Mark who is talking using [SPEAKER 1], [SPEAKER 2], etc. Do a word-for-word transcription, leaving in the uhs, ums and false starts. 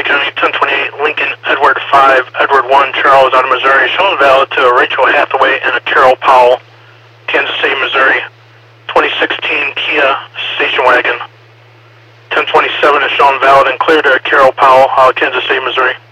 [SPEAKER 1] Valley County, ten twenty-eight Lincoln, Edward five, Edward one, Charles out of Missouri, shown valid to a Rachel Hathaway and a Carol Powell, Kansas City, Missouri, twenty sixteen Kia station wagon. ten twenty-seven is shown valid and clear to Carol Powell, uh, Kansas City, Missouri.